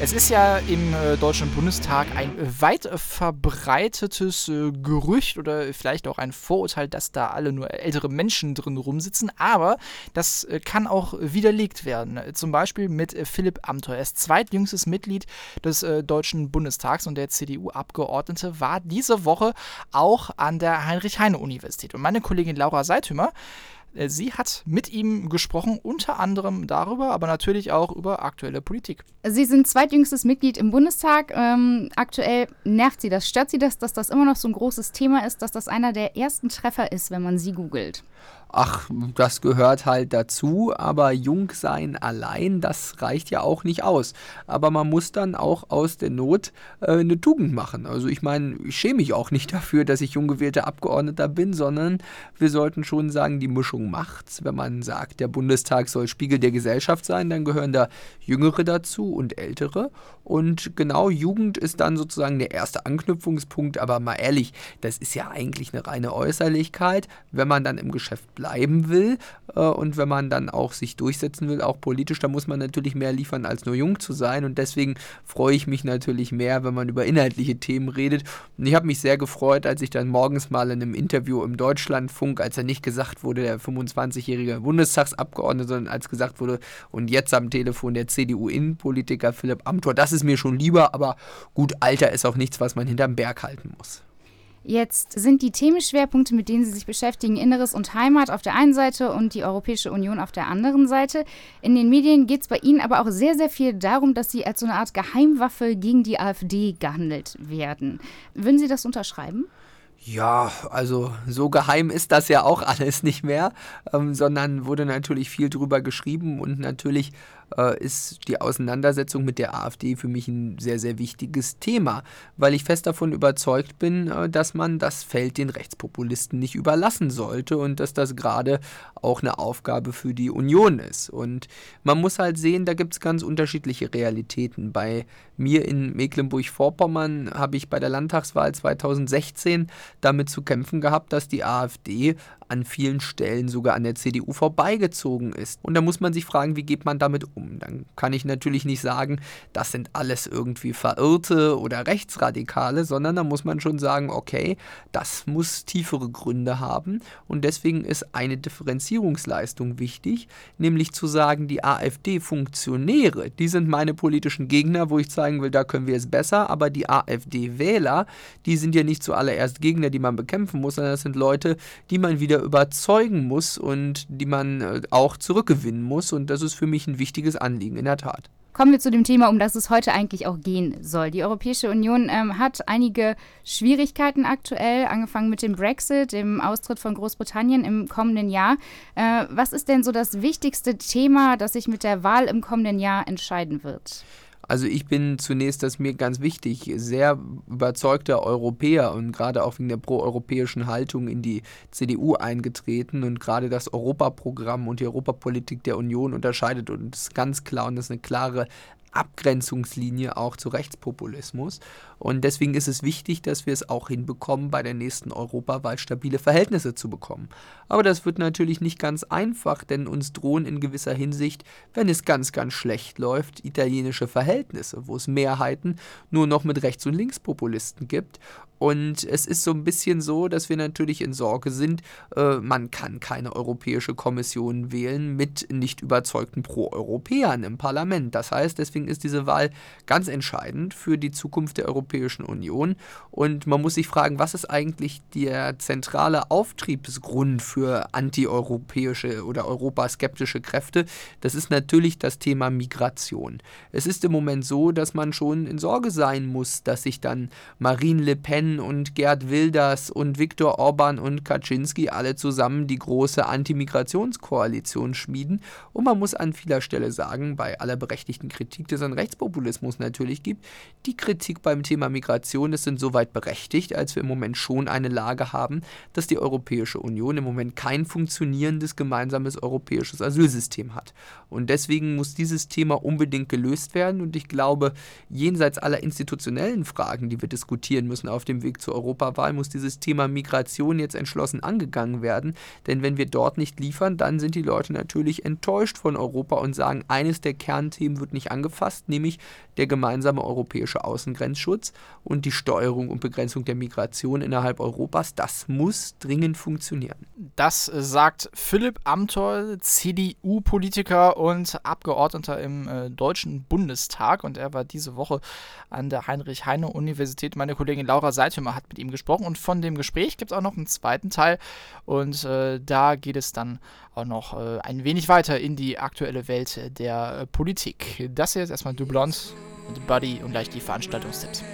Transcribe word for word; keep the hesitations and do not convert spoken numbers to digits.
Es ist ja im äh, Deutschen Bundestag ein weit verbreitetes äh, Gerücht oder vielleicht auch ein Vorurteil, dass da alle nur ältere Menschen drin rumsitzen, aber das äh, kann auch widerlegt werden. Äh, Zum Beispiel mit äh, Philipp Amthor. Er ist zweitjüngstes Mitglied des äh, Deutschen Bundestags und der C D U-Abgeordnete war diese Woche auch an der Heinrich-Heine-Universität. Und meine Kollegin Laura Seithümer, äh, sie hat mit ihm gesprochen, unter anderem darüber, aber natürlich auch über aktuelle Politik. Sie sind zweitjüngstes Mitglied im Bundestag. Ähm, aktuell nervt Sie das, stört Sie das, dass das immer noch so ein großes Thema ist, dass das einer der ersten Treffer ist, wenn man Sie googelt? Ach, das gehört halt dazu, aber jung sein allein, das reicht ja auch nicht aus. Aber man muss dann auch aus der Not äh, eine Tugend machen. Also ich meine, ich schäme mich auch nicht dafür, dass ich jung gewählter Abgeordneter bin, sondern wir sollten schon sagen, die Mischung macht's. Wenn man sagt, der Bundestag soll Spiegel der Gesellschaft sein, dann gehören da Jüngere dazu und Ältere. Und genau, Jugend ist dann sozusagen der erste Anknüpfungspunkt. Aber mal ehrlich, das ist ja eigentlich eine reine Äußerlichkeit, wenn man dann im Geschäft bleibt. bleiben will äh, und wenn man dann auch sich durchsetzen will, auch politisch, da muss man natürlich mehr liefern, als nur jung zu sein und deswegen freue ich mich natürlich mehr, wenn man über inhaltliche Themen redet und ich habe mich sehr gefreut, als ich dann morgens mal in einem Interview im Deutschlandfunk, als er nicht gesagt wurde, der fünfundzwanzigjährige Bundestagsabgeordnete, sondern als gesagt wurde, und jetzt am Telefon der C D U-Innenpolitiker Philipp Amthor, das ist mir schon lieber, aber gut, Alter ist auch nichts, was man hinterm Berg halten muss. Jetzt sind die Themenschwerpunkte, mit denen Sie sich beschäftigen, Inneres und Heimat auf der einen Seite und die Europäische Union auf der anderen Seite. In den Medien geht es bei Ihnen aber auch sehr, sehr viel darum, dass Sie als so eine Art Geheimwaffe gegen die AfD gehandelt werden. Würden Sie das unterschreiben? Ja, also so geheim ist das ja auch alles nicht mehr, ähm, sondern wurde natürlich viel drüber geschrieben und natürlich äh, ist die Auseinandersetzung mit der AfD für mich ein sehr, sehr wichtiges Thema, weil ich fest davon überzeugt bin, äh, dass man das Feld den Rechtspopulisten nicht überlassen sollte und dass das gerade auch eine Aufgabe für die Union ist. Und man muss halt sehen, da gibt es ganz unterschiedliche Realitäten. Bei mir in Mecklenburg-Vorpommern habe ich bei der Landtagswahl zweitausendsechzehn damit zu kämpfen gehabt, dass die AfD an vielen Stellen sogar an der C D U vorbeigezogen ist. Und da muss man sich fragen, wie geht man damit um? Dann kann ich natürlich nicht sagen, das sind alles irgendwie Verirrte oder Rechtsradikale, sondern da muss man schon sagen, okay, das muss tiefere Gründe haben und deswegen ist eine Differenzierungsleistung wichtig, nämlich zu sagen, die AfD-Funktionäre, die sind meine politischen Gegner, wo ich zeigen will, da können wir es besser, aber die AfD-Wähler, die sind ja nicht zuallererst Gegner, die man bekämpfen muss, sondern das sind Leute, die man wieder überzeugen muss und die man äh, auch zurückgewinnen muss. Und das ist für mich ein wichtiges Anliegen, in der Tat. Kommen wir zu dem Thema, um das es heute eigentlich auch gehen soll. Die Europäische Union ähm, hat einige Schwierigkeiten aktuell, angefangen mit dem Brexit, dem Austritt von Großbritannien im kommenden Jahr. Äh, was ist denn so das wichtigste Thema, das sich mit der Wahl im kommenden Jahr entscheiden wird? Also ich bin zunächst, das ist mir ganz wichtig, sehr überzeugter Europäer und gerade auch wegen der proeuropäischen Haltung in die C D U eingetreten und gerade das Europaprogramm und die Europapolitik der Union unterscheidet uns ganz klar und das ist eine klare Abgrenzungslinie auch zu Rechtspopulismus. Und deswegen ist es wichtig, dass wir es auch hinbekommen, bei der nächsten Europawahl stabile Verhältnisse zu bekommen. Aber das wird natürlich nicht ganz einfach, denn uns drohen in gewisser Hinsicht, wenn es ganz, ganz schlecht läuft, italienische Verhältnisse, wo es Mehrheiten nur noch mit Rechts- und Linkspopulisten gibt. Und es ist so ein bisschen so, dass wir natürlich in Sorge sind, äh, man kann keine Europäische Kommission wählen mit nicht überzeugten Pro-Europäern im Parlament. Das heißt, deswegen ist diese Wahl ganz entscheidend für die Zukunft der Europäischen Union. Und man muss sich fragen, was ist eigentlich der zentrale Auftriebsgrund für antieuropäische oder europaskeptische Kräfte? Das ist natürlich das Thema Migration. Es ist im Moment so, dass man schon in Sorge sein muss, dass sich dann Marine Le Pen und Geert Wilders und Viktor Orban und Kaczynski alle zusammen die große Anti-Migrationskoalition schmieden. Und man muss an vieler Stelle sagen, bei aller berechtigten Kritik, die es an Rechtspopulismus natürlich gibt, die Kritik beim Thema Migration ist insoweit berechtigt, als wir im Moment schon eine Lage haben, dass die Europäische Union im Moment kein funktionierendes gemeinsames europäisches Asylsystem hat. Und deswegen muss dieses Thema unbedingt gelöst werden und ich glaube, jenseits aller institutionellen Fragen, die wir diskutieren müssen auf dem Weg zur Europawahl, muss dieses Thema Migration jetzt entschlossen angegangen werden, denn wenn wir dort nicht liefern, dann sind die Leute natürlich enttäuscht von Europa und sagen, eines der Kernthemen wird nicht angefasst, nämlich der gemeinsame europäische Außengrenzschutz und die Steuerung und Begrenzung der Migration innerhalb Europas, das muss dringend funktionieren. Das äh, sagt Philipp Amthor, C D U-Politiker und Abgeordneter im äh, Deutschen Bundestag. Und er war diese Woche an der Heinrich-Heine-Universität. Meine Kollegin Laura Seithömer hat mit ihm gesprochen. Und von dem Gespräch gibt es auch noch einen zweiten Teil. Und äh, da geht es dann auch noch äh, ein wenig weiter in die aktuelle Welt der äh, Politik. Das hier ist erstmal Du Blond mit Buddy und gleich die Veranstaltungstipps.